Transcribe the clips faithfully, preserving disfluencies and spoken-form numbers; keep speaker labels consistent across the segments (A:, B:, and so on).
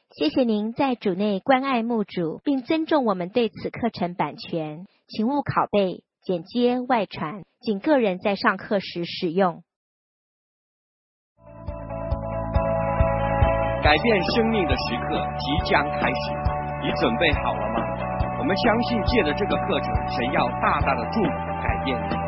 A: 谢谢您在主内关爱牧主，并尊重我们对此课程版权，请勿拷贝、剪接、外传，仅个人在上课时使用。
B: 改变生命的时刻即将开始，你准备好了吗？我们相信借着这个课程，神要大大的祝福改变你。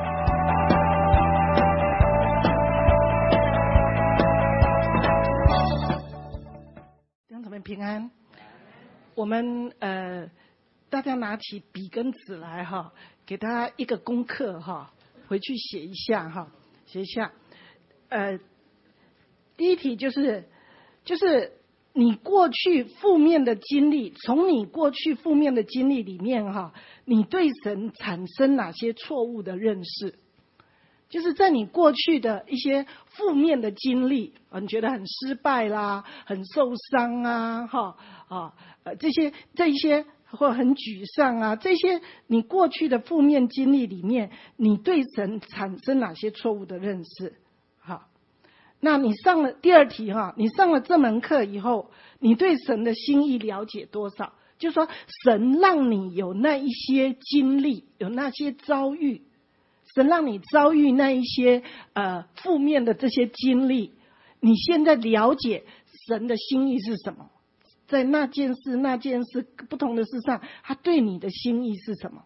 C: 弟兄姊妹平安。我们呃，大家拿起笔跟纸来哈，给大家一个功课哈，回去写一下哈，写一下。呃，第一题就是就是你过去负面的经历，从你过去负面的经历里面哈，你对神产生哪些错误的认识？就是在你过去的一些负面的经历，你觉得很失败啦，很受伤啊，哈啊呃这些这一些或很沮丧啊，这些你过去的负面经历里面，你对神产生哪些错误的认识？好，那你上了第二题哈，你上了这门课以后，你对神的心意了解多少？就是说，神让你有那一些经历，有那些遭遇。神让你遭遇那一些呃负面的这些经历，你现在了解神的心意是什么？在那件事、那件事不同的事上，他对你的心意是什么？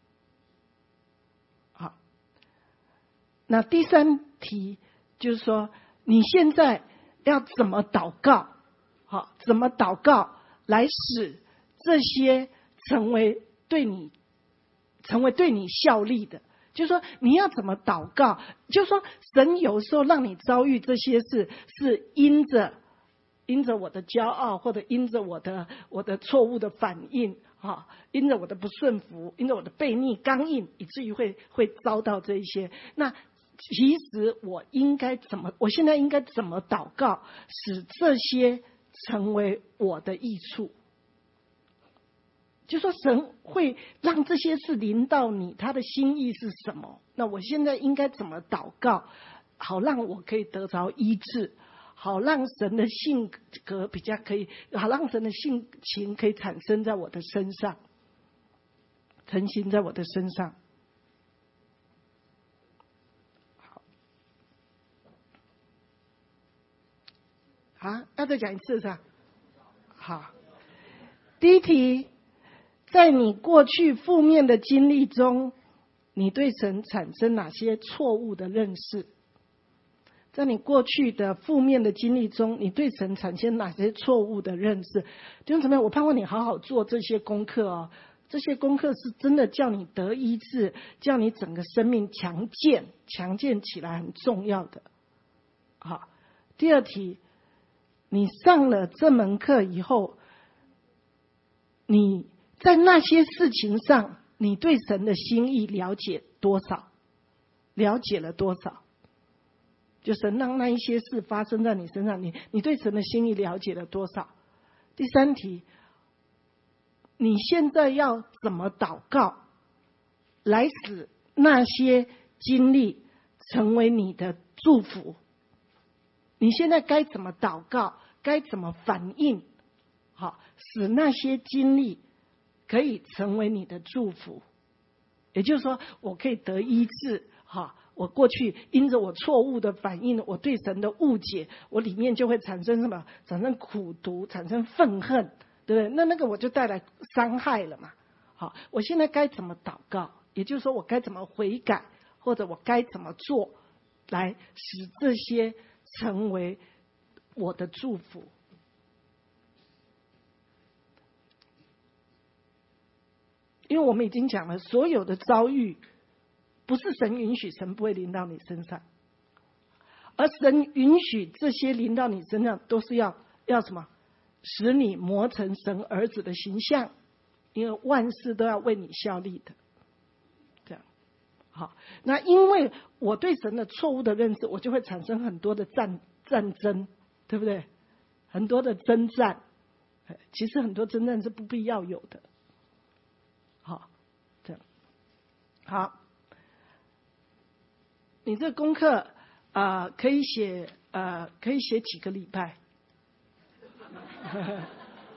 C: 好，那第三题就是说，你现在要怎么祷告？好，怎么祷告来使这些成为对你成为对你效力的？就是说你要怎么祷告，就是说神有时候让你遭遇这些事，是因着因着我的骄傲，或者因着我的我的错误的反应啊，因着我的不顺服，因着我的悖逆刚硬，以至于会会遭到这一些。那其实我应该怎么我现在应该怎么祷告，使这些成为我的益处？就说神会让这些事临到你，他的心意是什么？那我现在应该怎么祷告，好让我可以得着医治，好让神的性格比较可以，好让神的性情可以产生在我的身上，成型在我的身上。好，啊，要再讲一次是吧？好，第一题。在你过去负面的经历中，你对神产生哪些错误的认识？在你过去的负面的经历中，你对神产生哪些错误的认识？弟兄姊妹，我盼望你好好做这些功课哦。这些功课是真的叫你得医治，叫你整个生命强健、强健起来，很重要的。好，第二题，你上了这门课以后，你在那些事情上，你对神的心意了解多少？了解了多少？就神让那一些事发生在你身上，你你对神的心意了解了多少？第三题，你现在要怎么祷告，来使那些经历成为你的祝福？你现在该怎么祷告？该怎么反应？好，使那些经历可以成为你的祝福。也就是说，我可以得医治，哈，我过去因着我错误的反应，我对神的误解，我里面就会产生什么？产生苦毒，产生愤恨，对不对？那那个我就带来伤害了嘛。好，我现在该怎么祷告？也就是说，我该怎么悔改，或者我该怎么做，来使这些成为我的祝福？因为我们已经讲了，所有的遭遇不是神允许，神不会临到你身上，而神允许这些临到你身上，都是要要什么？使你磨成神儿子的形象，因为万事都要为你效力的。这样，好，那因为我对神的错误的认识，我就会产生很多的战战争，对不对？很多的征战，其实很多征战是不必要有的。好，这样好。你这功课啊、呃，可以写呃，可以写几个礼拜？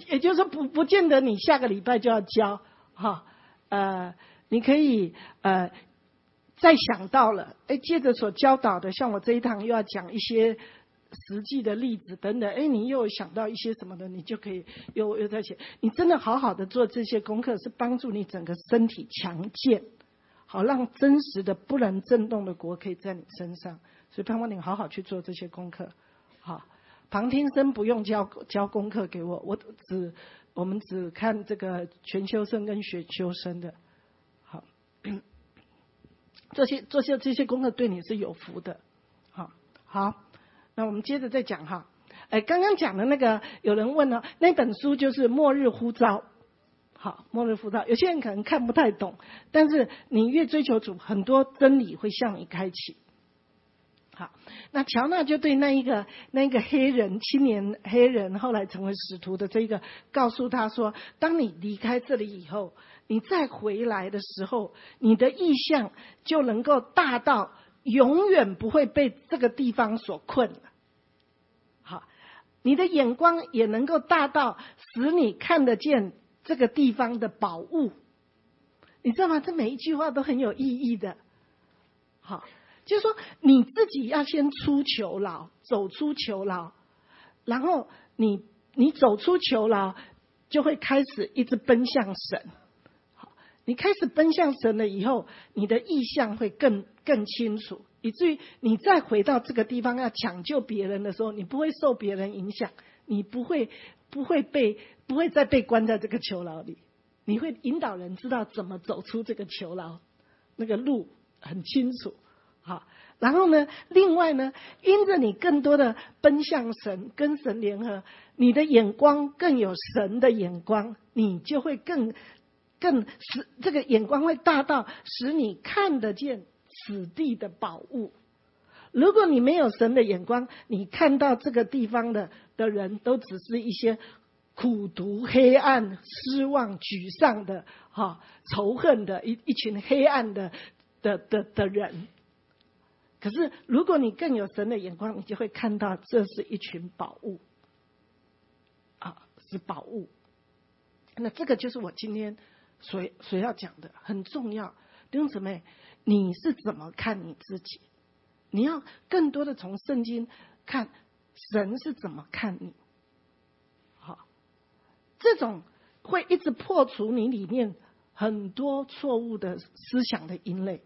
C: 也就是说不不见得你下个礼拜就要教哈，呃，你可以呃再想到了，哎，接着所教导的，像我这一堂又要讲一些实际的例子等等，哎，你又想到一些什么的，你就可以又又在写。你真的好好的做这些功课，是帮助你整个身体强健，好让真实的不能震动的国可以在你身上。所以盼望你好好去做这些功课，好。旁听生不用交交功课给我，我只我们只看这个全修生跟学修生的，好，这些这些这些功课对你是有福的，好，好，那我们接着再讲哈，哎，刚刚讲的那个有人问了，那本书就是《末日呼召》，好，《末日呼召》，有些人可能看不太懂，但是你越追求主，很多真理会向你开启。好，那乔纳就对那一个那一个黑人青年黑人后来成为使徒的这个告诉他说，当你离开这里以后，你再回来的时候，你的意向就能够大到永远不会被这个地方所困了。好，你的眼光也能够大到使你看得见这个地方的宝物。你知道吗？这每一句话都很有意义的。好，就是说你自己要先出囚牢，走出囚牢，然后你你走出囚牢，就会开始一直奔向神。好，你开始奔向神了以后，你的意向会更更清楚，以至于你再回到这个地方要抢救别人的时候，你不会受别人影响，你不会不会被不会再被关在这个囚牢里，你会引导人知道怎么走出这个囚牢，那个路很清楚。好，然后呢，另外呢，因着你更多的奔向神，跟神联合，你的眼光更有神的眼光，你就会更更使这个眼光会大到使你看得见此地的宝物。如果你没有神的眼光，你看到这个地方的的人都只是一些苦毒、黑暗、失望、沮丧的、哈、仇恨的一一群黑暗的的的的人。可是如果你更有神的眼光，你就会看到这是一群宝物啊，是宝物。那这个就是我今天所所要讲的，很重要。弟兄姊妹，你是怎么看你自己？你要更多的从圣经看神是怎么看你。好，这种会一直破除你里面很多错误的思想的因类。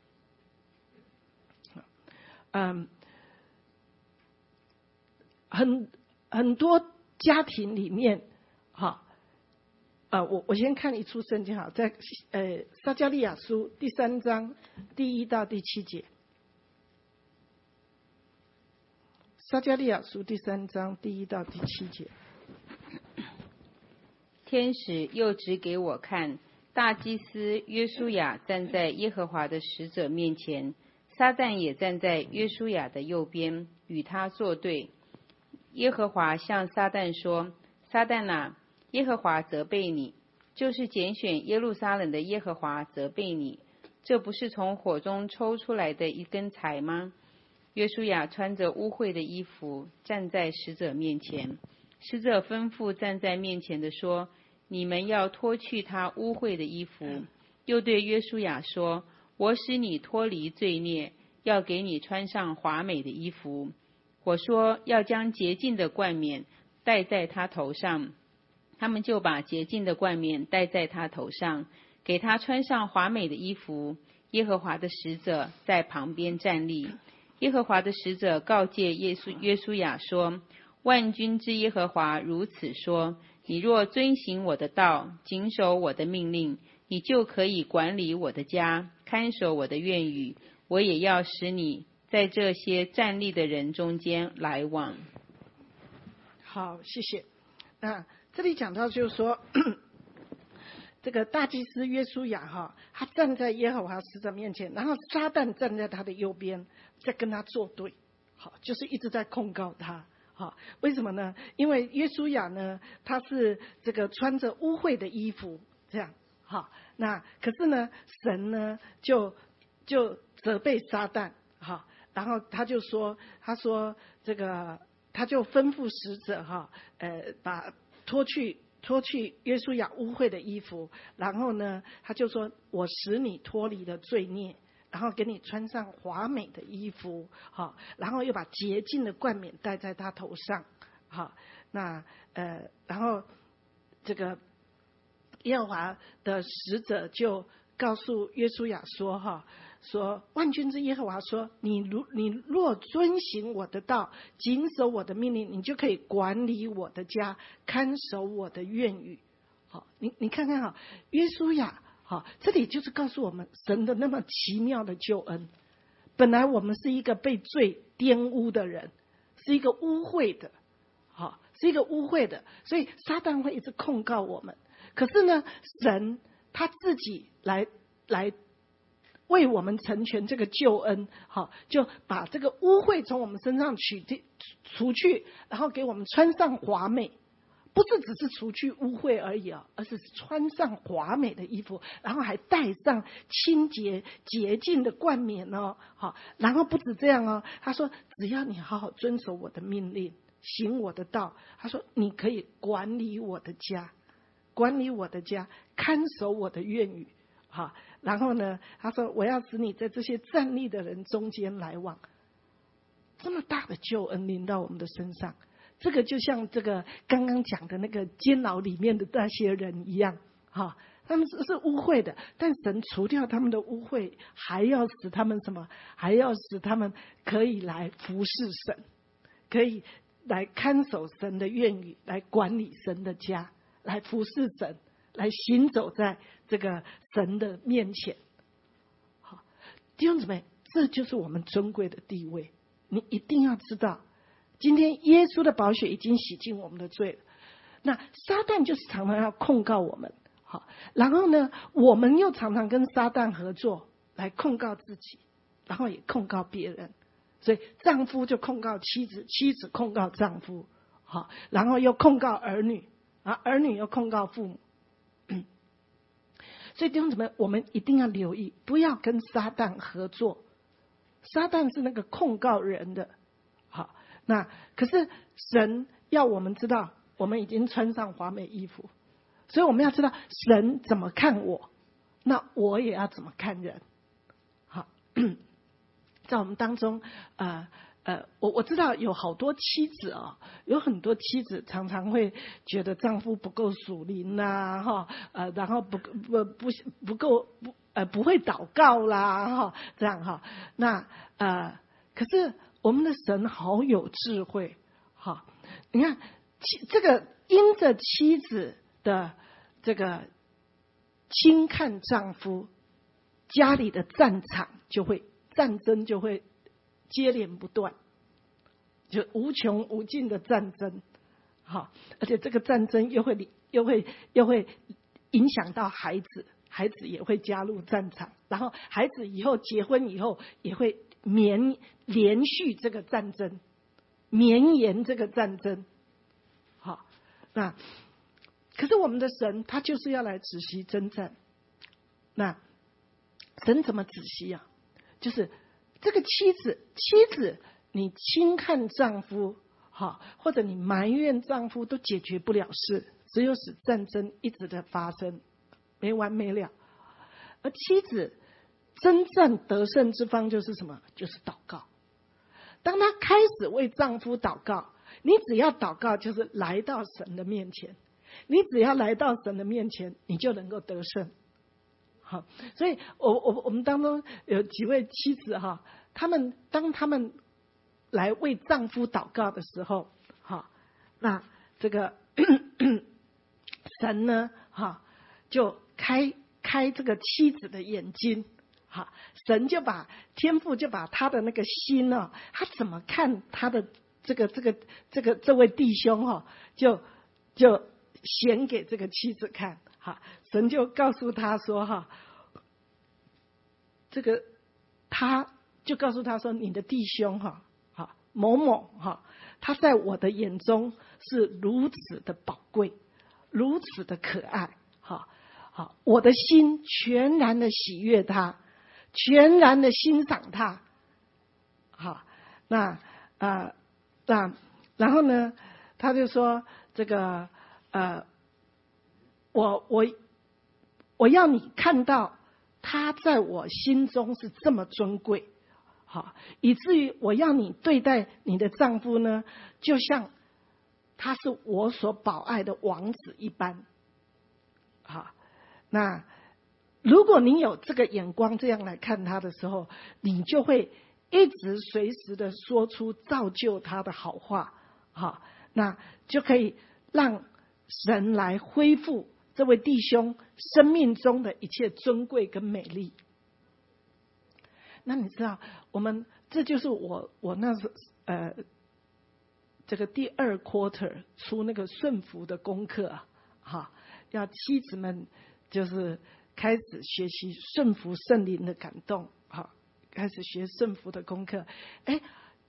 C: 嗯，很很多家庭里面，哈，呃，我我先看一处圣经哈，在呃撒迦利亚书第三章第一到第七节。撒迦利亚书第三章第一到第七节。
D: 天使又指给我看，大祭司约书亚站在耶和华的使者面前。撒旦也站在约书亚的右边，与他作对。耶和华向撒旦说：撒旦啊，耶和华责备你，就是拣选耶路撒冷的耶和华责备你，这不是从火中抽出来的一根柴吗？约书亚穿着污秽的衣服站在使者面前，使者吩咐站在面前的说：你们要脱去他污秽的衣服。又对约书亚说：我使你脱离罪孽，要给你穿上华美的衣服。我说要将洁净的冠冕戴在他头上，他们就把洁净的冠冕戴在他头上，给他穿上华美的衣服。耶和华的使者在旁边站立。耶和华的使者告诫耶稣约书亚说：万军之耶和华如此说，你若遵行我的道，谨守我的命令，你就可以管理我的家，看守我的院宇，我也要使你在这些站立的人中间来往。
C: 好，谢谢。那这里讲到就是说，这个大祭司约书亚哈，他站在耶和华使者面前，然后撒旦站在他的右边，在跟他作对，好，就是一直在控告他。好，为什么呢？因为约书亚呢，他是这个穿着污秽的衣服，这样。好，那可是呢，神呢就就责备撒旦，好，然后他就说，他说这个，他就吩咐使者哈，呃，把脱去脱去约书亚污秽的衣服，然后呢，他就说：“我使你脱离了罪孽，然后给你穿上华美的衣服，好，然后又把洁净的冠冕戴在他头上，好，那呃，然后这个耶和华的使者就告诉约书亚说：哈。”说万军之耶和华说，你如你若遵行我的道，谨守我的命令，你就可以管理我的家，看守我的院宇。好，你你看看哈，约书亚，好，这里就是告诉我们神的那么奇妙的救恩。本来我们是一个被罪玷污的人，是一个污秽的，好，是一个污秽的，所以撒旦会一直控告我们。可是呢，神他自己来来为我们成全这个救恩，好，就把这个污秽从我们身上取除去，然后给我们穿上华美，不是只是除去污秽而已啊，而是穿上华美的衣服，然后还戴上清洁洁净的冠冕哦，好，然后不止这样哦，他说只要你好好遵守我的命令，行我的道，他说你可以管理我的家，管理我的家，看守我的院宇。好，然后呢，他说我要使你在这些站立的人中间来往。这么大的救恩临到我们的身上，这个就像这个刚刚讲的那个监牢里面的那些人一样，哈，他们是是污秽的，但神除掉他们的污秽，还要使他们什么？还要使他们可以来服侍神，可以来看守神的院宇，来管理神的家，来服侍神，来行走在这个神的面前。好，弟兄姊妹，这就是我们尊贵的地位。你一定要知道，今天耶稣的宝血已经洗净我们的罪了。那撒旦就是常常要控告我们，好，然后呢，我们又常常跟撒旦合作来控告自己，然后也控告别人。所以丈夫就控告妻子，妻子控告丈夫，好，然后又控告儿女，啊，儿女又控告父母。所以弟兄姊妹，我们一定要留意，不要跟撒旦合作。撒旦是那个控告人的，好，那可是神要我们知道，我们已经穿上华美衣服，所以我们要知道神怎么看我，那我也要怎么看人。好，在我们当中，呃呃，我我知道有好多妻子啊、哦，有很多妻子常常会觉得丈夫不够属灵啦，哈，呃，然后不不不不够不呃不会祷告啦，哈，这样哈，那呃，可是我们的神好有智慧，哈，你看妻这个因着妻子的这个轻看丈夫，家里的战场就会战争就会接连不断，就无穷无尽的战争，好，而且这个战争又会又会又会影响到孩子，孩子也会加入战场，然后孩子以后结婚以后也会绵连续这个战争，绵延这个战争，好，那可是我们的神他就是要来止息征战，那神怎么止息啊？就是这个妻子，妻子你轻看丈夫，好，或者你埋怨丈夫，都解决不了事，只有使战争一直的发生，没完没了。而妻子真正得胜之方就是什么？就是祷告。当她开始为丈夫祷告，你只要祷告，就是来到神的面前，你只要来到神的面前，你就能够得胜。好，所以我我我们当中有几位妻子哈，他们当他们来为丈夫祷告的时候，哈，那这个神呢，哈，就开开这个妻子的眼睛，哈，神就把天父就把他的那个心呢，他怎么看他的这个这个这个这位弟兄哈，就就显给这个妻子看。好，神就告诉他说哈，这个他就告诉他说，你的弟兄哈，好某某哈，他在我的眼中是如此的宝贵，如此的可爱，好好，我的心全然的喜悦他，全然的欣赏他，好，那啊那然后呢，他就说这个呃，我我我要你看到他在我心中是这么尊贵，好，以至于我要你对待你的丈夫呢，就像他是我所宝爱的王子一般。好，那如果你有这个眼光这样来看他的时候，你就会一直随时的说出造就他的好话，好，那就可以让神来恢复这位弟兄生命中的一切尊贵跟美丽。那你知道，我们这就是我我那时呃这个第二 quarter 出那个顺服的功课啊，哈，要妻子们就是开始学习顺服圣灵的感动，好，开始学顺服的功课。哎，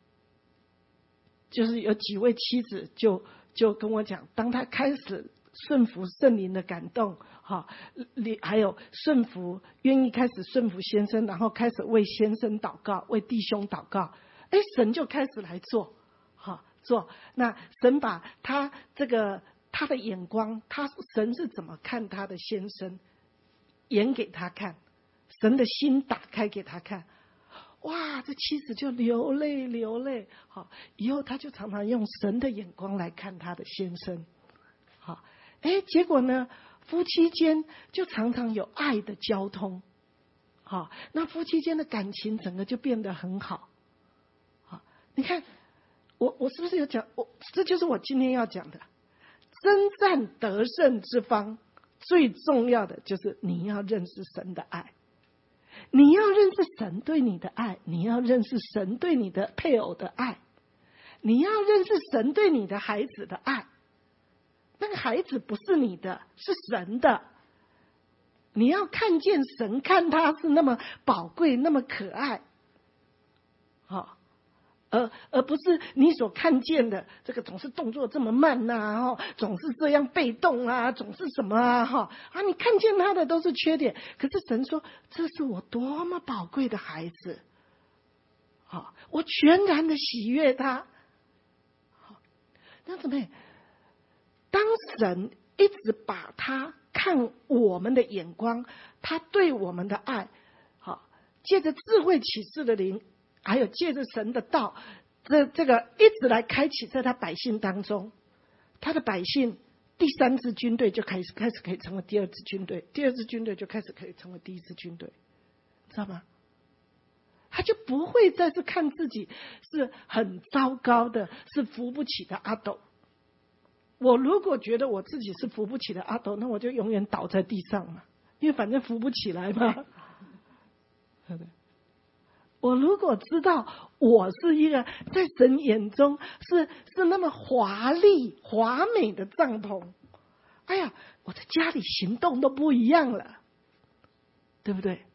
C: 就是有几位妻子就就跟我讲，当他开始顺服圣灵的感动，哈，还有顺服愿意开始顺服先生，然后开始为先生祷告，为弟兄祷告，哎，神就开始来做，哈，做。那神把他这个他的眼光，他神是怎么看他的先生，演给他看，神的心打开给他看。哇，这妻子就流泪流泪，好，以后他就常常用神的眼光来看他的先生，好，哎，结果呢，夫妻间就常常有爱的交通，好，那夫妻间的感情整个就变得很好，好，你看，我我是不是有讲？我这就是我今天要讲的，征战得胜之方，最重要的就是你要认识神的爱。你要认识神对你的爱，你要认识神对你的配偶的爱，你要认识神对你的孩子的爱。那个孩子不是你的，是神的。你要看见神看他是那么宝贵，那么可爱，好，而而不是你所看见的这个总是动作这么慢呐、啊，总是这样被动啊，总是什么啊哈啊！你看见他的都是缺点，可是神说这是我多么宝贵的孩子，好，我全然的喜悦他。好，那怎么？当神一直把他看我们的眼光，他对我们的爱，好，借着智慧启示的灵。还有借着神的道，这这个一直来开启在他百姓当中，他的百姓第三支军队就开始开始可以成为第二支军队，第二支军队就开始可以成为第一支军队，知道吗？他就不会再是看自己是很糟糕的，是扶不起的阿斗。我如果觉得我自己是扶不起的阿斗，那我就永远倒在地上嘛，因为反正扶不起来嘛，对不对？我如果知道我是一个在神眼中是是那么华丽华美的帐篷，哎呀，我在家里行动都不一样了，对不对？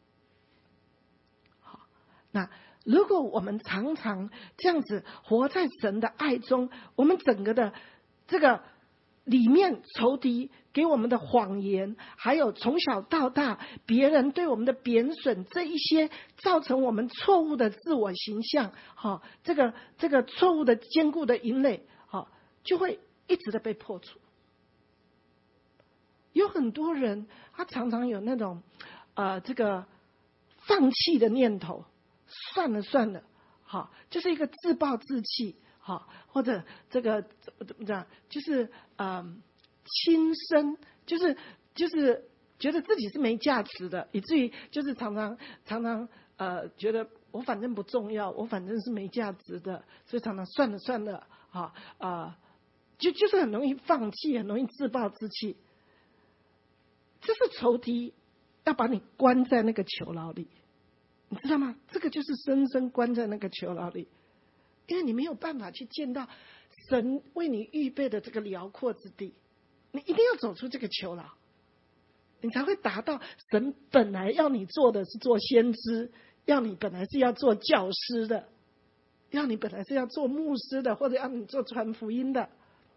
C: 好，那如果我们常常这样子活在神的爱中，我们整个的这个里面仇敌给我们的谎言，还有从小到大别人对我们的贬损，这一些造成我们错误的自我形象，好，这个这个错误的坚固的营垒，好，就会一直的被破除。有很多人他常常有那种呃这个放弃的念头，算了算了，好，就是一个自暴自弃。好，或者这个怎么讲，就是嗯，轻生，就是就是觉得自己是没价值的，以至于就是常常常常呃，觉得我反正不重要，我反正是没价值的，所以常常算了算了，啊啊、呃，就就是很容易放弃，很容易自暴自弃。这是仇敌要把你关在那个囚牢里，你知道吗？这个就是深深关在那个囚牢里。因为你没有办法去见到神为你预备的这个辽阔之地，你一定要走出这个囚牢，你才会达到神本来要你做的是做先知，要你本来是要做教师的，要你本来是要做牧师的，或者要你做传福音的，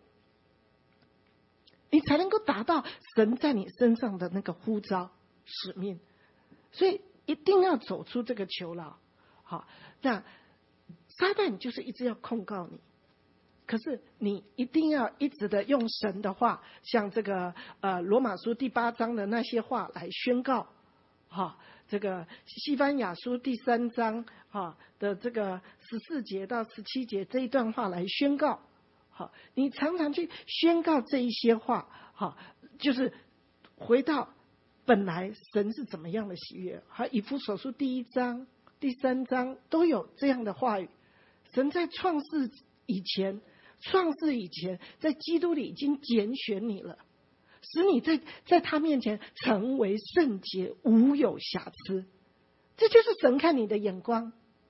C: 你才能够达到神在你身上的那个呼召使命。所以一定要走出这个囚牢。好，那撒旦就是一直要控告你， 可是你一定要一直的用神的话，像这个呃罗马书第八章的那些话来宣告，哈，这个西番雅书第三章哈的这个十四节到十七节这一段话来宣告，好，你常常去宣告这一些话，好，就是回到本来神是怎么样的喜悦。好，以弗所书第一章、第三章都有这样的话语。神在创世以前，创世以前，在基督里已经拣选你了，使你在在他面前成为圣洁，无有瑕疵。这就是神看你的眼光，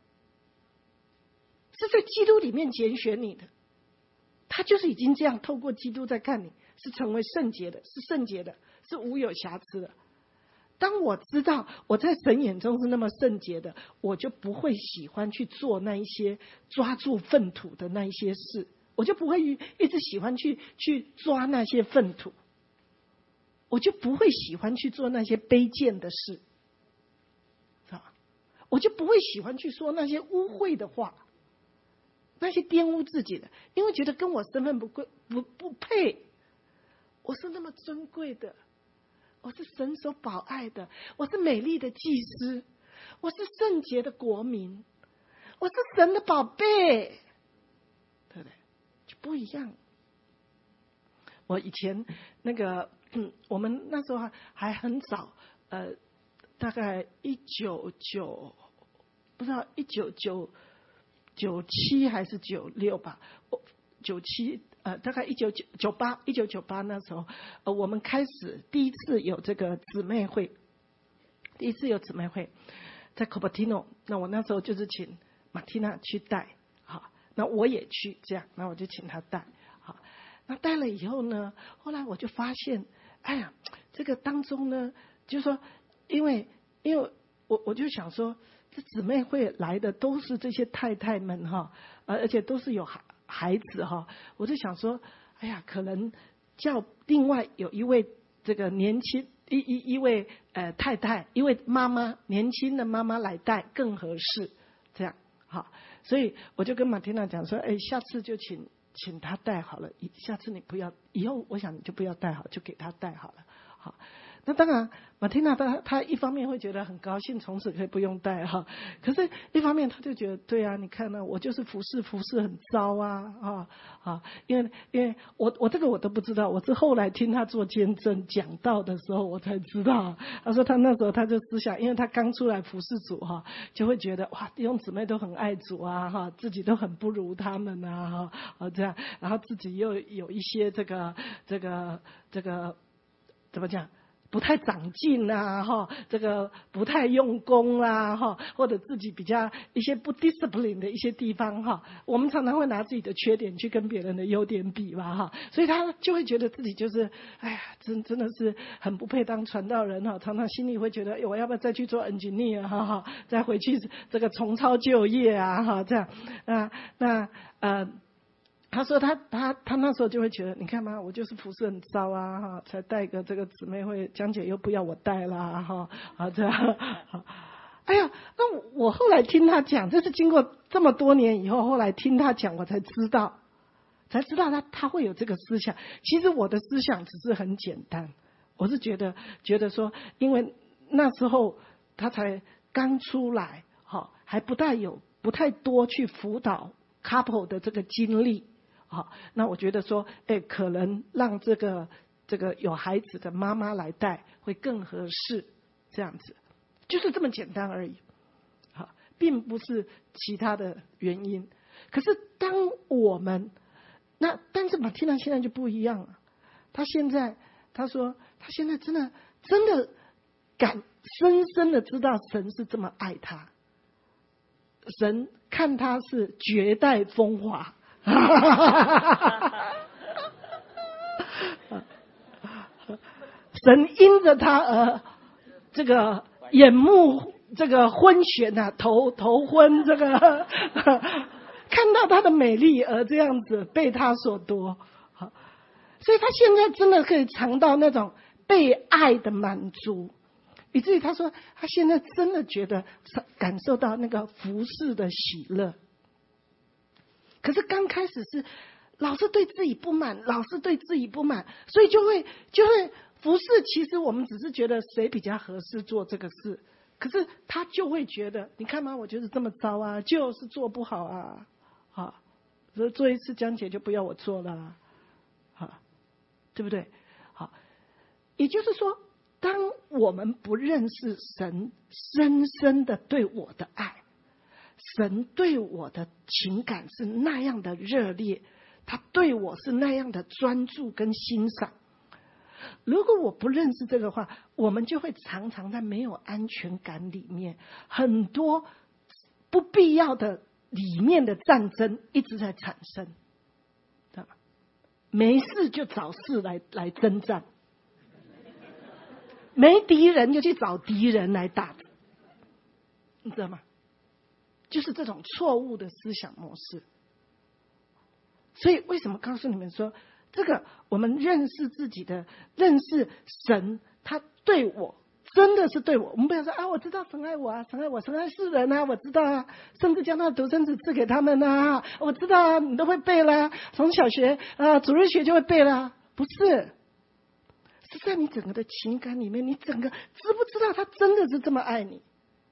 C: 是在基督里面拣选你的。他就是已经这样透过基督在看你，是成为圣洁的，是圣洁的，是无有瑕疵的。当我知道我在神眼中是那么圣洁的，我就不会喜欢去做那一些抓住粪土的那一些事，我就不会一直喜欢去去抓那些粪土，我就不会喜欢去做那些卑贱的事，知道吧？我就不会喜欢去说那些污秽的话，那些玷污自己的，因为觉得跟我身份不贵不不配。我是那么尊贵的，我是神所宝爱的，我是美丽的祭司，我是圣洁的国民，我是神的宝贝，对不对？就不一样。我以前那个，嗯，我们那时候还还很早，呃，大概一九九，不知道一九九九七还是九六吧，九七。呃，大概一九九八一九九八那时候，呃，我们开始第一次有这个姊妹会，第一次有姊妹会，在 Cupertino， 那我那时候就是请马蒂娜去带，好，那我也去这样，那我就请她带，好，那带了以后呢，后来我就发现，哎呀，这个当中呢，就是说，因为因为我我就想说，这姊妹会来的都是这些太太们哈，呃，而且都是有孩孩子哈，我就想说，哎呀，可能叫另外有一位这个年轻一一一位呃太太，一位妈妈，年轻的妈妈来带更合适，这样好，所以我就跟马蒂娜讲说，哎，下次就请请她带好了，下次你不要，以后我想你就不要带好，就给她带好了，好。那当然，马蒂娜她她一方面会觉得很高兴，从此可以不用带哈。可是，一方面她就觉得，对啊，你看呢，我就是服侍服侍很糟啊啊啊！因为因为我我这个我都不知道，我是后来听她做见证讲道的时候，我才知道。她说她那时候她就思想，因为她刚出来服侍主哈，就会觉得哇，弟兄姊妹都很爱主啊哈，自己都很不如他们啊哈啊这样，然后自己又有一些这个这个这个怎么讲？不太长进啊，哈，这个不太用功啊，哈，或者自己比较一些不 discipline 的一些地方，哈，我们常常会拿自己的缺点去跟别人的优点比嘛，哈，所以他就会觉得自己就是，哎呀，真真的是很不配当传道人哈，常常心里会觉得，哎，我要不要再去做 engineer 哈哈，再回去这个重操旧业啊，哈，这样，那那呃。他说他他他那时候就会觉得，你看嘛，我就是服侍很糟啊，哈，才带个这个姊妹会，江姐又不要我带啦，哈，啊这样，好，哎呀，那我后来听他讲，这是经过这么多年以后，后来听他讲，我才知道，才知道他他会有这个思想。其实我的思想只是很简单，我是觉得觉得说，因为那时候他才刚出来，哈，还不太有不太多去辅导 couple 的这个经历。好，那我觉得说，哎，可能让这个这个有孩子的妈妈来带会更合适，这样子，就是这么简单而已，好，并不是其他的原因。可是当我们那，但是马蒂娜现在就不一样了，她现在她说，她现在真的真的感深深的知道神是这么爱她，神看她是绝代风华。神因着他而这个眼目这个昏眩啊，头头昏，这个看到他的美丽而这样子被他所夺，所以他现在真的可以尝到那种被爱的满足，以至于他说他现在真的觉得感受到那个服侍的喜乐。可是刚开始是老是对自己不满，老是对自己不满，所以就会就会服侍。其实我们只是觉得谁比较合适做这个事，可是他就会觉得，你看嘛，我就是这么糟啊，就是做不好啊，好，所以做一次讲解就不要我做了，好，对不对？好，也就是说，当我们不认识神深深的对我的爱，神对我的情感是那样的热烈，他对我是那样的专注跟欣赏。如果我不认识这个话，我们就会常常在没有安全感里面，很多不必要的里面的战争一直在产生，知道吗？没事就找事来来征战，没敌人就去找敌人来打，你知道吗？就是这种错误的思想模式。所以为什么告诉你们说，这个我们认识自己的，认识神，他对我真的是对我。我们不要说啊，我知道神爱我啊，神爱我，神爱世人啊，我知道啊，甚至将他的独生子赐给他们啊，我知道啊，你都会背啦，从小学啊主日学就会背啦，不是，是在你整个的情感里面，你整个知不知道他真的是这么爱你？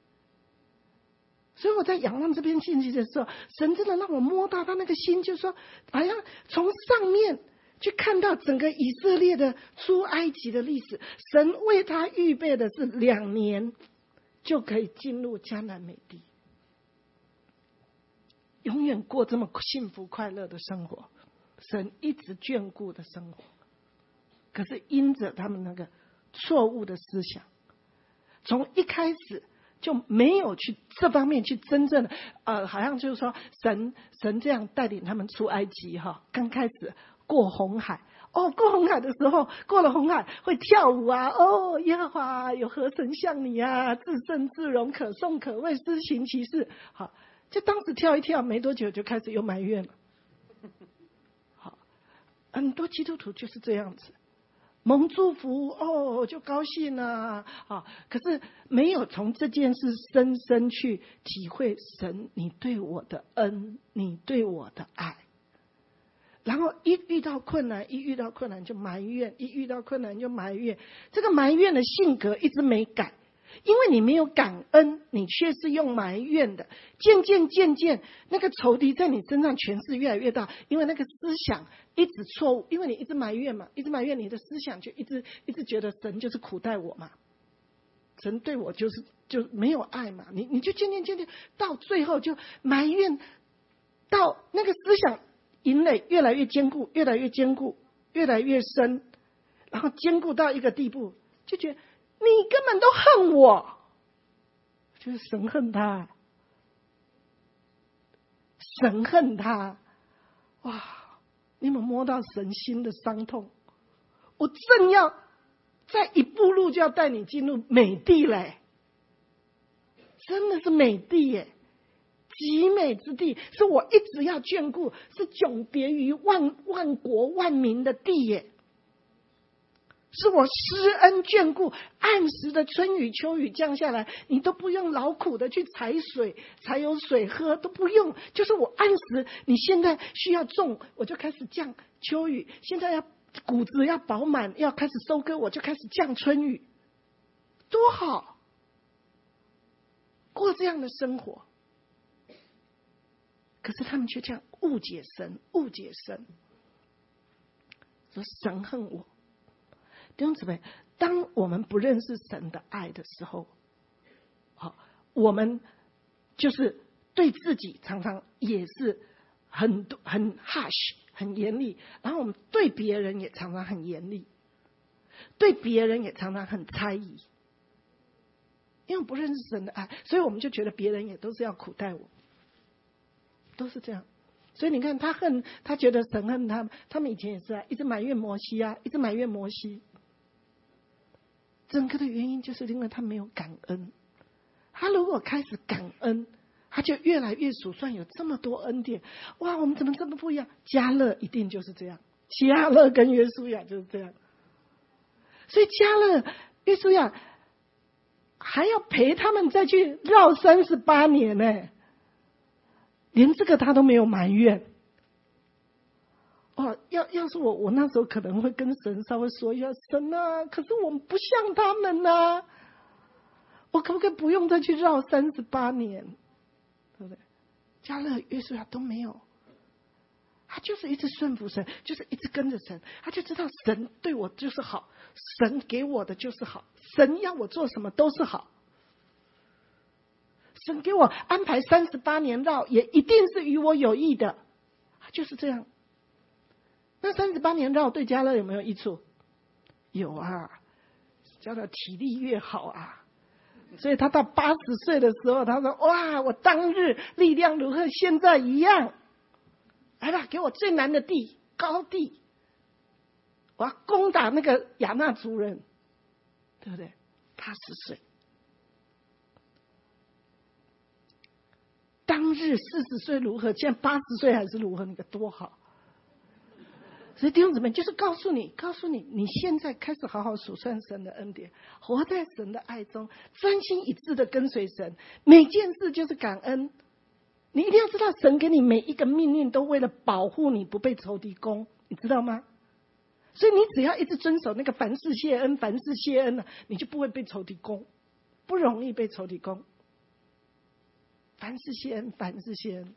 C: 所以我在仰望这篇信息的时候，神真的让我摸到他那个心，就是说好像从上面去看到整个以色列的出埃及的历史，神为他预备的是两年就可以进入迦南美地，永远过这么幸福快乐的生活，神一直眷顾的生活。可是因着他们那个错误的思想，从一开始就没有去这方面去真正的呃，好像就是说神神这样带领他们出埃及哈，刚开始过红海哦，过红海的时候，过了红海会跳舞啊，哦，耶和华有何神像你啊，至圣至荣，可颂可畏，施行其事。好，就当时跳一跳，没多久就开始又埋怨了。好，很多基督徒就是这样子。蒙祝福哦，就高兴啊！啊，可是没有从这件事深深去体会神你对我的恩，你对我的爱。然后一遇到困难，一遇到困难就埋怨，一遇到困难就埋怨。这个埋怨的性格一直没改，因为你没有感恩，你却是用埋怨的。渐渐渐渐，那个仇敌在你身上权势越来越大，因为那个思想一直错误，因为你一直埋怨嘛，一直埋怨，你的思想就一直一直觉得神就是苦待我嘛，神对我就是就没有爱嘛，你你就渐渐渐渐到最后就埋怨，到那个思想营垒越来越坚固，越来越坚固，越来越深，然后坚固到一个地步，就觉得你根本都恨我，就是神恨他，神恨他，哇！你有没有摸到神心的伤痛？我正要再一步路就要带你进入美地嘞，真的是美地耶，极美之地，是我一直要眷顾，是迥别于万万国万民的地耶。是我施恩眷顾，按时的春雨秋雨降下来，你都不用劳苦的去采水，才有水喝，都不用，就是我按时，你现在需要种，我就开始降秋雨，现在要谷子要饱满，要开始收割，我就开始降春雨，多好，过这样的生活。可是他们却这样误解神，误解神，说神恨我。弟兄姊妹，当我们不认识神的爱的时候，好，我们就是对自己常常也是很很 harsh 很严厉，然后我们对别人也常常很严厉，对别人也常常很猜疑，因为不认识神的爱，所以我们就觉得别人也都是要苦待我，都是这样。所以你看，他恨，他觉得神恨他们，他们以前也是啊，一直埋怨摩西啊，一直埋怨摩西。整个的原因就是因为他没有感恩，他如果开始感恩，他就越来越数算有这么多恩典。哇，我们怎么这么不一样？迦勒一定就是这样，迦勒跟约书亚就是这样。所以迦勒、约书亚还要陪他们再去绕三十八年呢，连这个他都没有埋怨。 哦，要要是我，我那时候可能会跟神稍微说一下，神啊，可是我们不像他们啊，我可不可以不用再去绕三十八年，对不对？迦勒、约书亚都没有，他就是一直顺服神，就是一直跟着神，他就知道神对我就是好，神给我的就是好，神要我做什么都是好，神给我安排三十八年绕，也一定是与我有益的，他就是这样。那三十八年绕对迦勒有没有益处？有啊，迦勒体力越好啊，所以他到八十岁的时候，他说：“哇，我当日力量如和现在一样，来吧，给我最难的地，高地，我要攻打那个亚衲族人，对不对？”八十岁，当日四十岁如何？现在八十岁还是如何？你看多好！所以弟兄姊妹，就是告诉你，告诉你，你现在开始好好数算神的恩典，活在神的爱中，专心一致的跟随神，每件事就是感恩。你一定要知道，神给你每一个命令都为了保护你不被仇敌攻，你知道吗？所以你只要一直遵守那个凡事谢恩，凡事谢恩了，你就不会被仇敌攻，不容易被仇敌攻。凡事谢恩，凡事谢恩。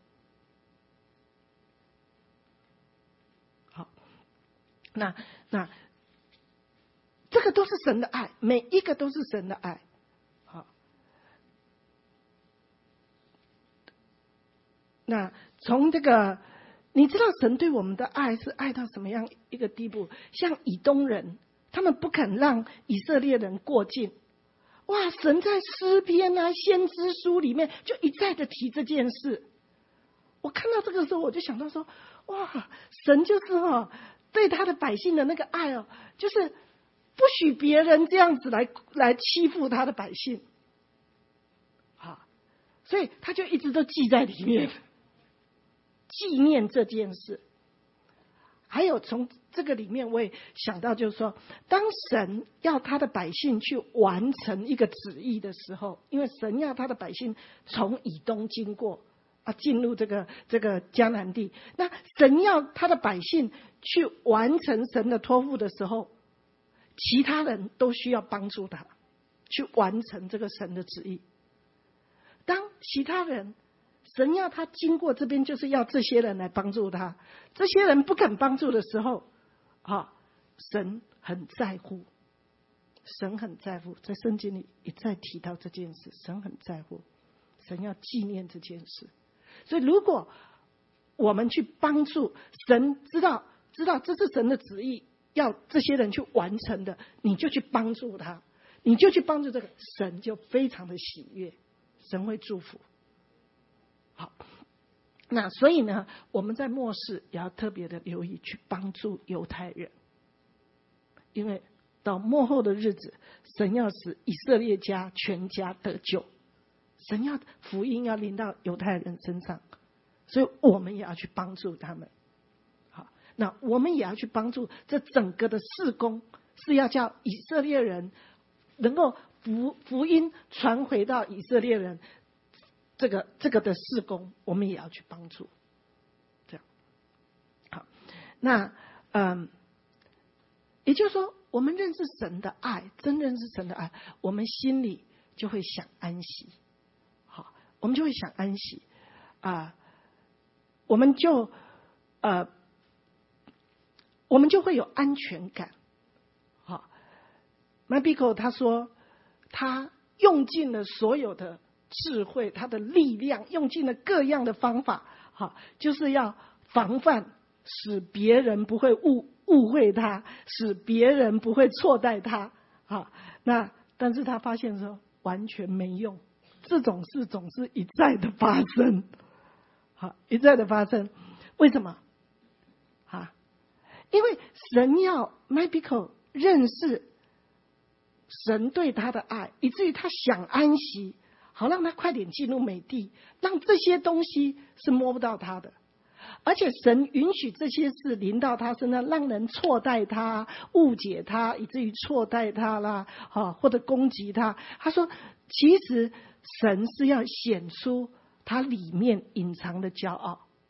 C: 那那这个都是神的爱，每一个都是神的爱。好，那从这个，你知道神对我们的爱是爱到什么样一个地步？像以东人，他们不肯让以色列人过境。哇，神在诗篇啊、先知书里面就一再的提这件事。我看到这个时候，我就想到说，哇，神就是哦。对他的百姓的那个爱哦，就是不许别人这样子来来欺负他的百姓，啊，所以他就一直都记在里面，纪念这件事。还有从这个里面，我也想到，就是说，当神要他的百姓去完成一个旨意的时候，因为神要他的百姓从以东经过。啊，进入这个这个迦南地，那神要他的百姓去完成神的托付的时候，其他人都需要帮助他去完成这个神的旨意。当其他人神要他经过这边，就是要这些人来帮助他，这些人不肯帮助的时候，啊，神很在乎，神很在乎，在圣经里一再提到这件事，神很在乎，神要纪念这件事。所以如果我们去帮助神，知道知道这是神的旨意，要这些人去完成的，你就去帮助他，你就去帮助这个，神就非常的喜悦，神会祝福。好，那所以呢，我们在末世也要特别的留意去帮助犹太人，因为到末后的日子，神要使以色列家全家得救，神要福音要临到犹太人身上，所以我们也要去帮助他们。好，那我们也要去帮助这整个的事工，是要叫以色列人能够福福音传回到以色列人，这个这个的事工，我们也要去帮助。这样，好，那嗯，也就是说，我们认识神的爱，真认识神的爱，我们心里就会想安息。好，我们就会想安息啊，我们就呃，我们就会有安全感。好 ，Mabiko 他说，他用尽了所有的智慧，他的力量，用尽了各样的方法，好，就是要防范，使别人不会误误会他，使别人不会错待他。好，那但是他发现说完全没用。这种事总是一再的发生，好，一再的发生，为什么？啊，因为神要 Mabiko 认识神对他的爱，以至于他想安息，好让他快点进入美地，让这些东西是摸不到他的。而且神允许这些事临到他身上，让人错待他、误解他，以至于错待他啦，啊，或者攻击他。他说，其实神是要显出他里面隐藏的骄傲，就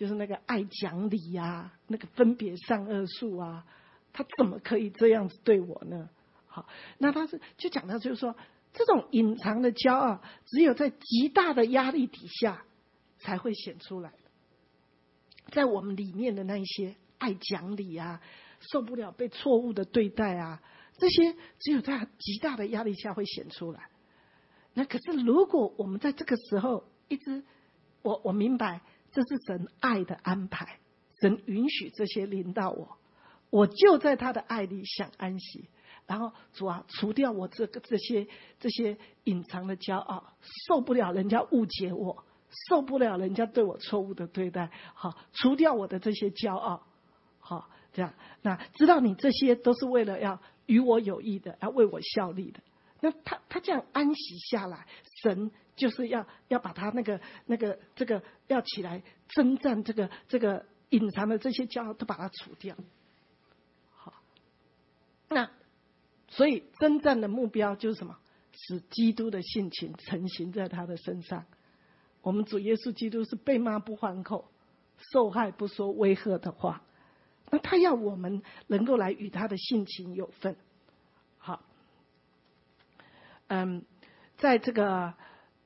C: 就是那个爱讲理啊，那个分别善恶树啊，他怎么可以这样子对我呢？好，那他是就讲到就是说，这种隐藏的骄傲，只有在极大的压力底下才会显出来。在我们里面的那一些爱讲理啊，受不了被错误的对待啊，这些只有在极大的压力下会显出来。那可是如果我们在这个时候一直，我我明白这是神爱的安排，神允许这些临到我，我就在他的爱里享安息。然后主啊，除掉我这个这些这些隐藏的骄傲，受不了人家误解我，受不了人家对我错误的对待，好，除掉我的这些骄傲，好，这样，那知道你这些都是为了要与我有益的，要为我效力的。那他他这样安息下来，神就是要要把他那个那个这个要起来征战这个这个隐藏的这些骄傲都把它除掉。好，那所以征战的目标就是什么？使基督的性情成型在他的身上。我们主耶稣基督是被骂不还口，受害不说威吓的话，那他要我们能够来与他的性情有份。好，嗯，在这个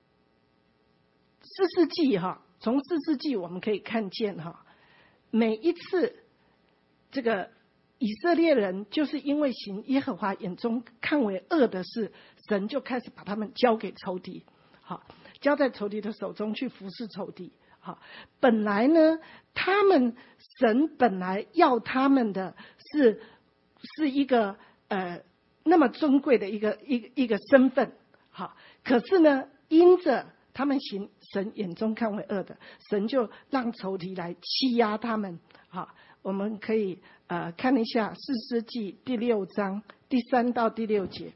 C: 四世纪哈，从四世纪我们可以看见哈，每一次这个以色列人就是因为行耶和华眼中看为恶的事，神就开始把他们交给仇敌，好，交在仇敌的手中去服侍仇敌。好，本来呢，他们神本来要他们的是是一个呃那么尊贵的一个一个一个身份，好，可是呢，因着他们行神眼中看为恶的，神就让仇敌来欺压他们。好，我们可以呃看一下士师记第六章第三到第六节。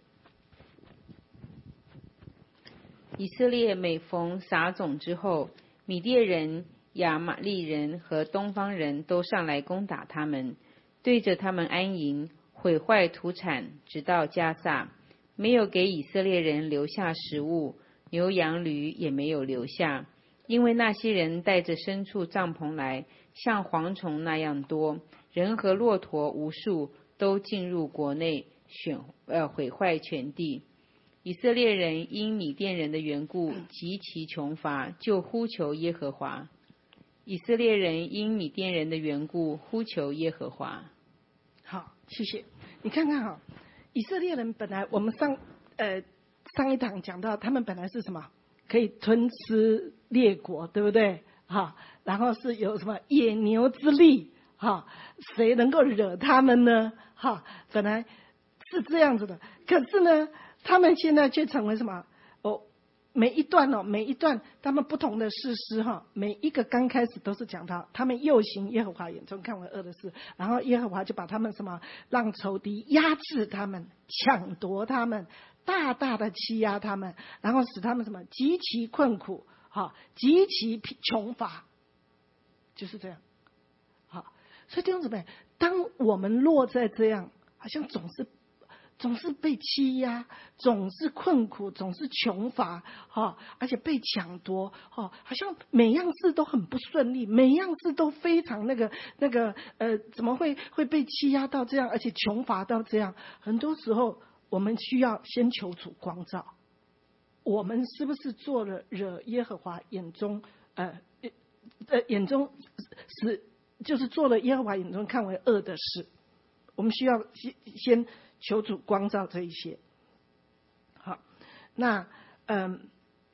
D: 以色列每逢撒种之后，米甸人、亚玛利人和东方人都上来攻打他们，对着他们安营，毁坏土产，直到加萨，没有给以色列人留下食物，牛羊驴也没有留下，因为那些人带着牲畜帐篷来，像蝗虫那样多，人和骆驼无数，都进入国内，选呃毁坏全地。以色列人因米甸人的缘故极其穷乏，就呼求耶和华。以色列人因米甸人的缘故呼求耶和华。
C: 好，谢谢。你看看哈，以色列人本来我们上呃上一堂讲到，他们本来是什么？可以吞吃列国，对不对？哈，然后是有什么野牛之力？哈，谁能够惹他们呢？哈，本来是这样子的，可是呢，他们现在却成为什么？哦，每一段哦，每一段他们不同的士师哈，每一个刚开始都是讲到他们又行耶和华眼中看为恶的事，然后耶和华就把他们什么，让仇敌压制他们，抢夺他们，大大的欺压他们，然后使他们什么极其困苦，哈，极其穷乏，就是这样。好，所以弟兄姊妹，当我们落在这样，好像总是。总是被欺压，总是困苦，总是穷乏，哈，而且被抢夺，哈，好像每样事都很不顺利，每样事都非常那个那个呃，怎么会会被欺压到这样，而且穷乏到这样？很多时候，我们需要先求主光照，我们是不是做了惹耶和华眼中呃呃眼中是就是做了耶和华眼中看为恶的事？我们需要先先。求主光照这一些。好，那嗯，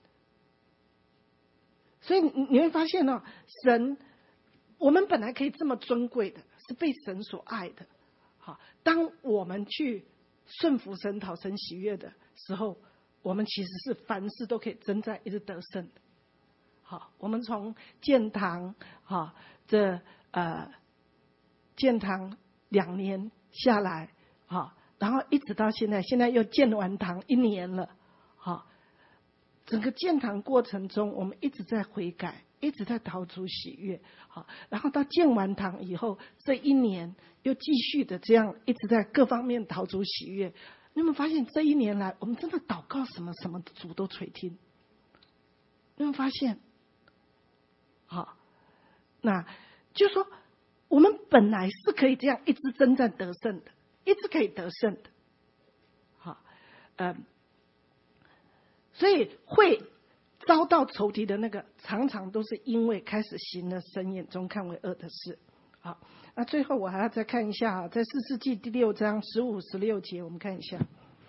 C: 所以你会发现哦，神，我们本来可以这么尊贵的，是被神所爱的。好，当我们去顺服神、讨神喜悦的时候，我们其实是凡事都可以征战，一直得胜的。好，我们从建堂，好，这呃建堂两年下来，好。然后一直到现在，现在又建完堂一年了，好，整个建堂过程中，我们一直在悔改，一直在讨主喜悦，好，然后到建完堂以后，这一年又继续的这样一直在各方面讨主喜悦。你有没有发现这一年来，我们真的祷告什么什么主都垂听？你有没有发现？好， 那就说我们本来是可以这样一直征战得胜的，一直可以得胜的。好，嗯，所以会遭到仇敌的那个，常常都是因为开始行了神眼中看为恶的事。好，那最后我还要再看一下，在士师记第六章十五、十六节，我们看一下。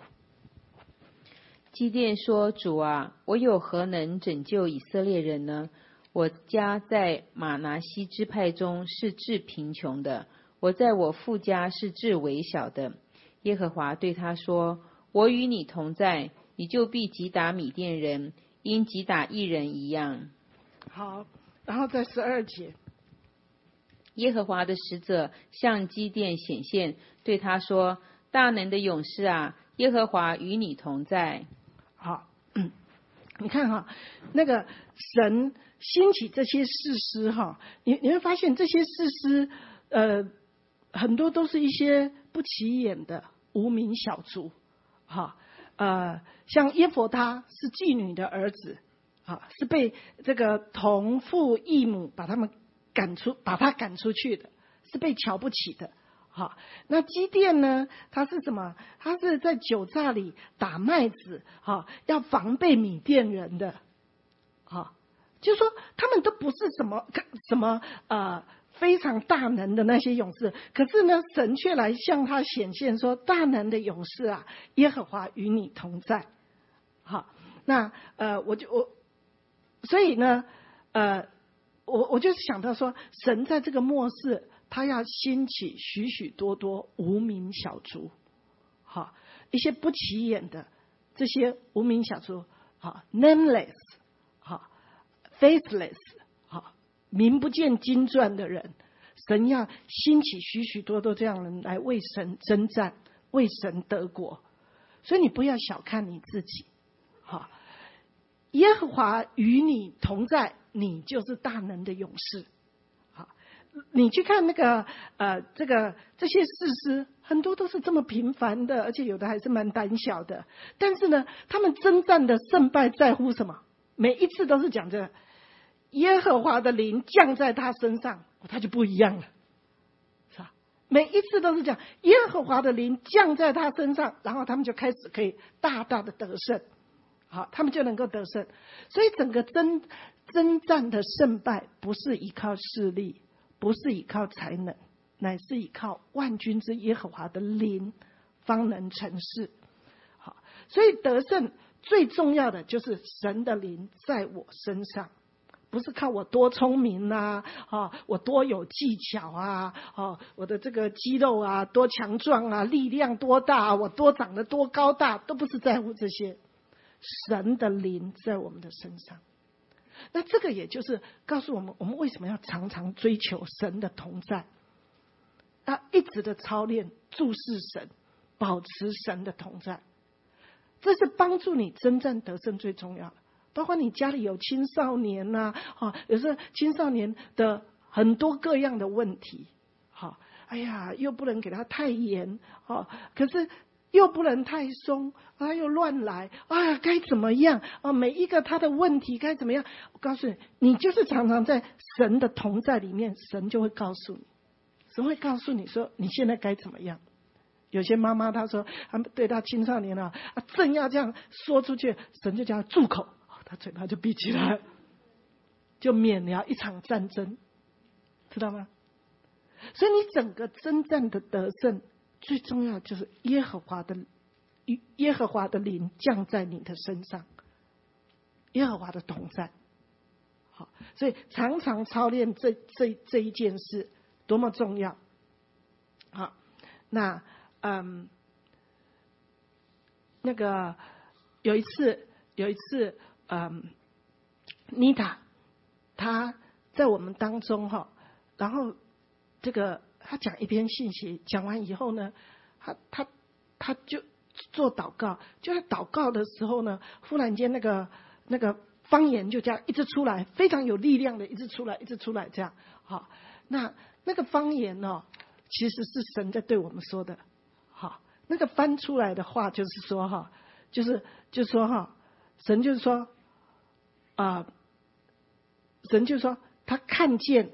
D: 基甸说：“主啊，我有何能拯救以色列人呢？我家在玛拿西支派中是至贫穷的，我在我父家是至微小的。”耶和华对他说：“我与你同在，你就必击打米甸人，因击打一人一样。”
C: 好，然后在十二节，
D: 耶和华的使者向基甸显现，对他说：“大能的勇士啊，耶和华与你同在。”
C: 好，嗯，你看哈，那个神兴起这些士师哈，你你会发现这些士师，呃，很多都是一些不起眼的无名小卒，哈，呃，像耶弗他是妓女的儿子，啊，是被这个同父异母把他们赶出，把他赶出去的，是被瞧不起的。好，那基甸呢？他是什么？他是在酒榨里打麦子，好，要防备米甸人的，好，就是说他们都不是什么什么呃非常大能的那些勇士，可是呢，神却来向他显现说：“大能的勇士啊，耶和华与你同在。”好，那呃，我就我，所以呢，呃，我我就是想到说，神在这个末世。他要兴起许许多多无名小卒，好，一些不起眼的这些无名小卒，好 ，nameless， 好 ，faithless， 好，名不见经传的人，神要兴起许许多多这样的人来为神征战，为神得国。所以你不要小看你自己，好，耶和华与你同在，你就是大能的勇士。你去看那个呃，这个这些士师，很多都是这么平凡的，而且有的还是蛮胆小的。但是呢，他们征战的胜败在乎什么？每一次都是讲着耶和华的灵降在他身上，他就不一样了，是吧？每一次都是讲耶和华的灵降在他身上，然后他们就开始可以大大的得胜，好，他们就能够得胜。所以整个征征战的胜败不是依靠势力。不是依靠才能，乃是依靠万军之耶和华的灵，方能成事。好，所以得胜最重要的就是神的灵在我身上，不是靠我多聪明啊，啊，我多有技巧啊，啊，我的这个肌肉啊多强壮啊，力量多大，我多长得多高大，都不是在乎这些。神的灵在我们的身上。那这个也就是告诉我们，我们为什么要常常追求神的同在，要一直的操练注视神，保持神的同在，这是帮助你征战得胜最重要的。包括你家里有青少年啊，啊，有时候青少年的很多各样的问题，好，哎呀，又不能给他太严，哦，可是又不能太松，他又乱来，啊，该怎么样啊？每一个他的问题该怎么样？我告诉你，你就是常常在神的同在里面，神就会告诉你，神会告诉你说你现在该怎么样。有些妈妈她说，她对她青少年啊，正要这样说出去，神就叫她住口，她嘴巴就闭起来，就免了一场战争，知道吗？所以你整个征战的得胜。最重要就是耶和华的耶和华的灵降在你的身上，耶和华的同在。好，所以常常操练这这这一件事多么重要。好，那嗯，那个有一次有一次嗯，妮塔她在我们当中哈，然后这个。他讲一篇信息，讲完以后呢，他他他就做祷告，就在祷告的时候呢，忽然间那个那个方言就这样一直出来，非常有力量的一直出来，一直出来这样。好，那那个方言哦，其实是神在对我们说的。好，那个翻出来的话就是说哈，就是就说哈，神就是说啊、呃，神就是说他看见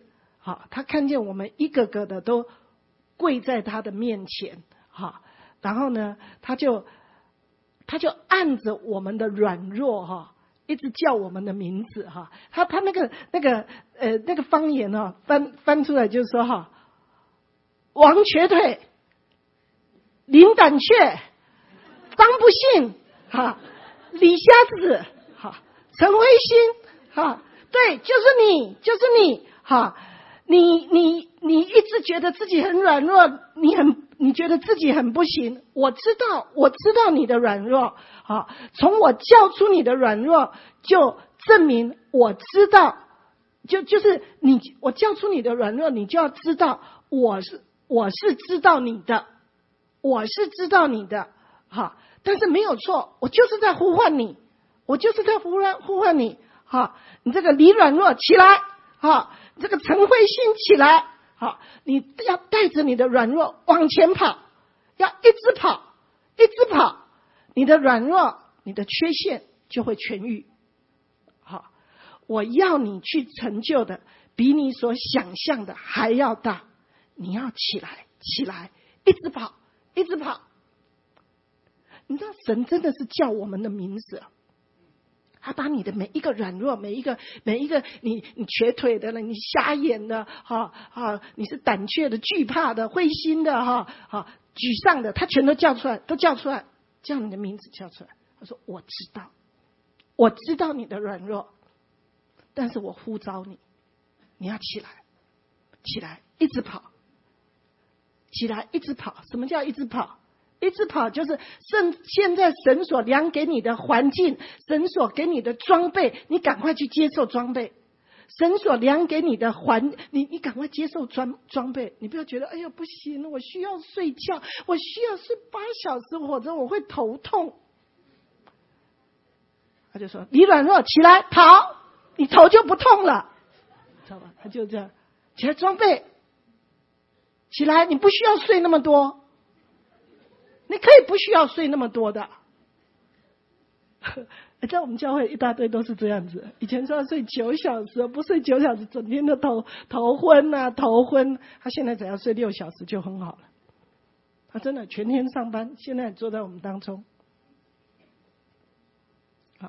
C: 好，他看见我们一个个的都跪在他的面前，好，然后呢，他就他就按着我们的软弱哈，一直叫我们的名字哈。他他那个那个呃那个方言哦，翻翻出来就是说哈，王瘸腿、林胆怯、张不信哈、李瞎子哈、陈灰心哈，对，就是你，就是你哈。你你你一直觉得自己很软弱，你很你觉得自己很不行。我知道，我知道你的软弱。好，从我叫出你的软弱，就证明我知道，就就是你，我叫出你的软弱，你就要知道，我是我是知道你的，我是知道你的。好，但是没有错，我就是在呼唤你，我就是在呼唤呼唤你。好，你这个李软弱起来，好。这个陈慧心起来，好，你要带着你的软弱往前跑，要一直跑，一直跑，你的软弱，你的缺陷就会痊愈。好，我要你去成就的比你所想象的还要大，你要起来，起来，一直跑，一直跑。你知道神真的是叫我们的名字，他把你的每一个软弱，每一个每一个你你瘸腿的了，你瞎眼的哈啊，你是胆怯的、惧怕的、灰心的哈啊、沮丧的，他全都叫出来，都叫出来，叫你的名字叫出来。他说：“我知道，我知道你的软弱，但是我呼召你，你要起来，起来，一直跑，起来，一直跑。什么叫一直跑？”一直跑就是神现在神所量给你的环境，神所给你的装备，你赶快去接受装备。神所量给你的环，你你赶快接受装装备。你不要觉得哎呀不行，我需要睡觉，我需要睡八小时，否则我会头痛。他就说：“你软弱，起来跑，你头就不痛了。”知道吧？他就这样，起来装备，起来，你不需要睡那么多。你可以不需要睡那么多的，在我们教会一大堆都是这样子。以前说要睡九小时，不睡九小时，整天都头头昏啊，头昏。他现在只要睡六小时就很好了。他真的全天上班，现在坐在我们当中。好，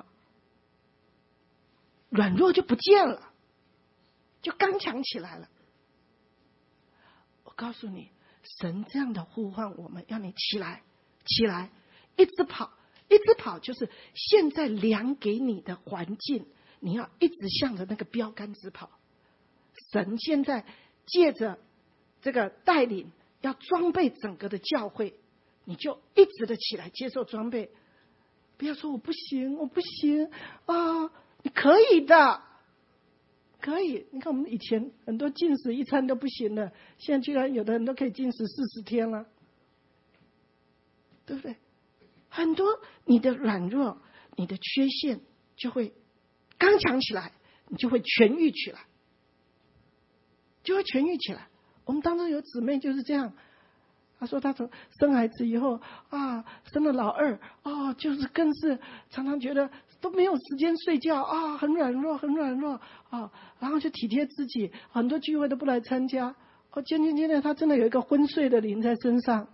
C: 软弱就不见了，就刚强起来了。我告诉你，神这样的呼唤我们，要你起来，起来，一直跑，一直跑，就是现在量给你的环境，你要一直向着那个标杆直跑。神现在借着这个带领，要装备整个的教会，你就一直的起来接受装备。不要说我不行，我不行啊，你可以的。可以，你看我们以前很多禁食一餐都不行了，现在居然有的人都可以禁食四十天了，对不对？很多你的软弱、你的缺陷就会刚强起来，你就会痊愈起来，就会痊愈起来。我们当中有姊妹就是这样，她说她从生孩子以后啊，生了老二啊，就是更是常常觉得都没有时间睡觉啊，很软弱，很软弱啊，然后就体贴自己，很多聚会都不来参加。哦，渐渐渐渐，他真的有一个昏睡的灵在身上，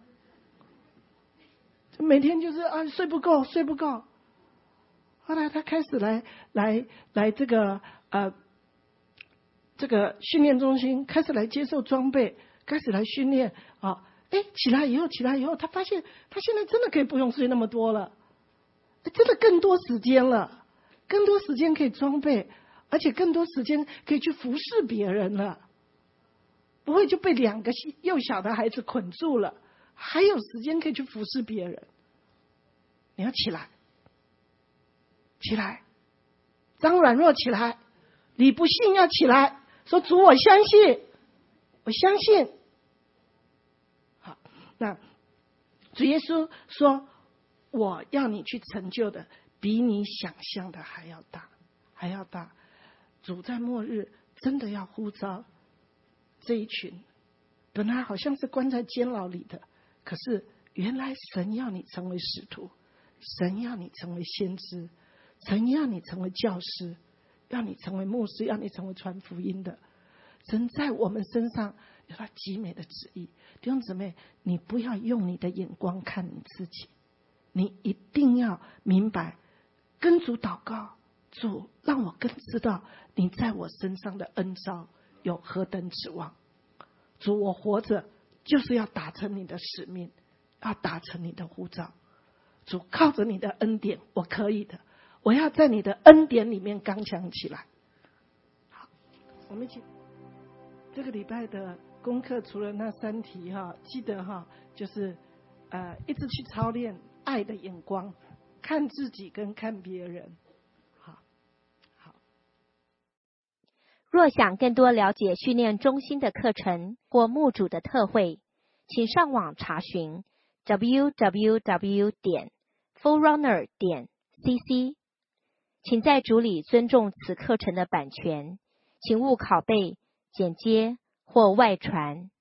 C: 每天就是啊睡不够，睡不够。后来他开始来来来这个呃这个训练中心，开始来接受装备，开始来训练啊。哎，起来以后，起来以后，他发现他现在真的可以不用睡那么多了。真的更多时间了，更多时间可以装备，而且更多时间可以去服侍别人了，不会就被两个幼小的孩子捆住了，还有时间可以去服侍别人。你要起来，起来，张软弱起来，你不信要起来，说主我相信，我相信。好，那主耶稣说，我要你去成就的比你想象的还要大，还要大。主在末日真的要呼召这一群本来好像是关在监牢里的，可是原来神要你成为使徒，神要你成为先知，神要你成为教师，要你成为牧师，要你成为传福音的。 神在我们身上有他极美的旨意。弟兄姊妹，你不要用你的眼光看你自己，你一定要明白，跟主祷告，主让我更知道你在我身上的恩召有何等指望。主，我活着就是要达成你的使命，要达成你的呼召。主，靠着你的恩典，我可以的，我要在你的恩典里面刚强起来。好，我们一起。这个礼拜的功课除了那三题哈，记得哈，就是呃一直去操练爱的眼光，看自己跟看别人。好，好。
A: 若想更多了解训练中心的课程或牧主的特会，请上网查询 double-u double-u double-u 点 forerunner 点 c c。请在主里尊重此课程的版权，请勿拷贝、剪接或外传。